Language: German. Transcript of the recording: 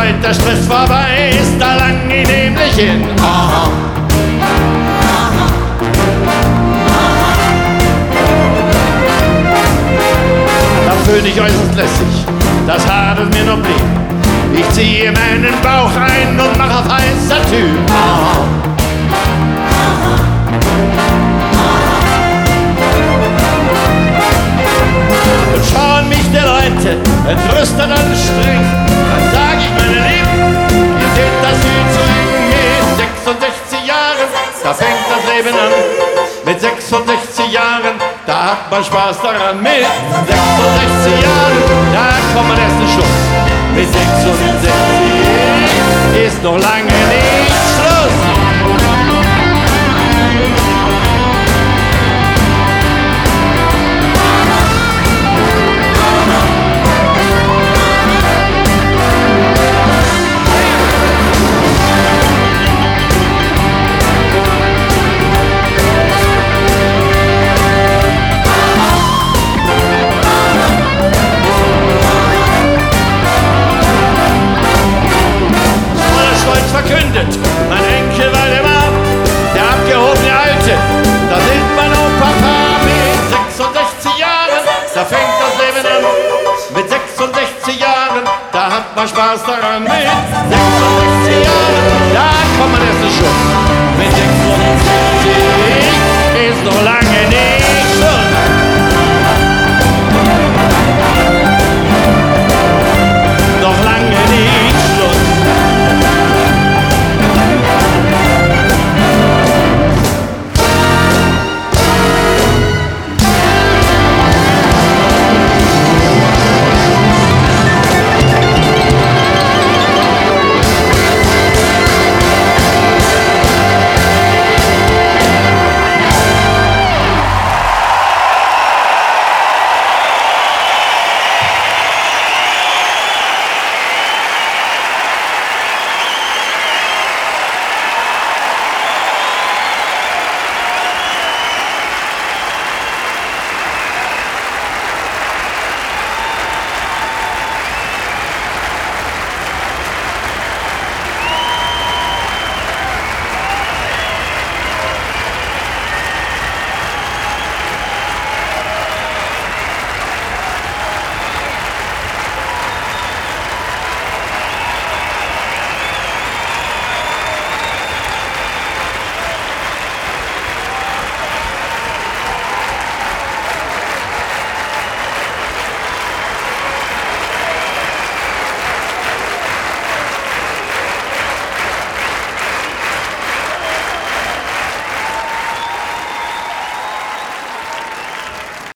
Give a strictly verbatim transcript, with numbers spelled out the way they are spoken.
heute der Stress vorbei ist, da lang ich nämlich hin. Aha. Da fühl ich äußerst lässig, das Haar, das mir noch blieb. Ich ziehe meinen Bauch ein und mach auf heißer Typ. Aha. Und schauen mich die Leute entrüstet und streng, dann sag ich, meine Lieben, ihr seht das viel zu eng. Mit sechsundsechzig Jahren, da fängt das Leben an. Mit sechsundsechzig Jahren, da hat man Spaß daran. Mit sechsundsechzig Jahren, da kommt man erst in Schluss. Mit sechsundsechzig ist noch lange nicht Schluss. Verkündet, mein Enkel Waldemar, der abgehobene Alte, das ist mein Opa mit sechsundsechzig Jahren, da fängt das Leben an. Mit sechsundsechzig Jahren, da hat man Spaß daran. Mit sechsundsechzig Jahren, da kommt man erst in Schluss. Mit sechsundsechzig ist noch lang